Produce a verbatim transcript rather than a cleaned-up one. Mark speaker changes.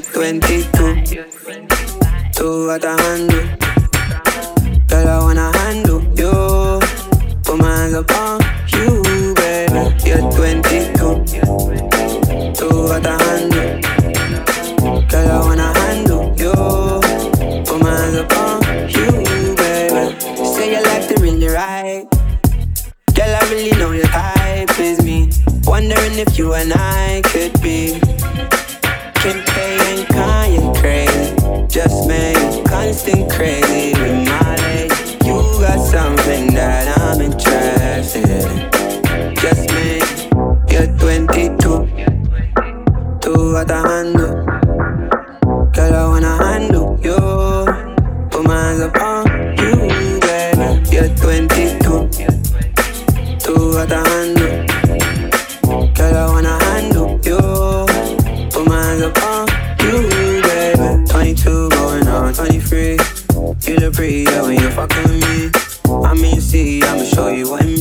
Speaker 1: twenty-two. Two at a handle. Girl, I wanna handle you. Put my hands upon you, baby. You're twenty-two. Two at a handle. Girl, I wanna handle you. Put my hands upon you, baby. Say you like to really ride. Girl, I really know your type is me. Wondering if you and I could be Kim K and Kanye crazy. Just made constant crazy with my lady. You got something that I'm interested in. Just made you're twenty-two. Two at the handle. Girl, I wanna handle you. Put my hands upon you, baby. You're twenty-two. Two at the handle. Girl, I wanna handle you. Put my hands upon you, baby. twenty-two going on twenty-three. You look pretty, yeah, when you're fucking with me. I mean, see, I'ma show you what it means.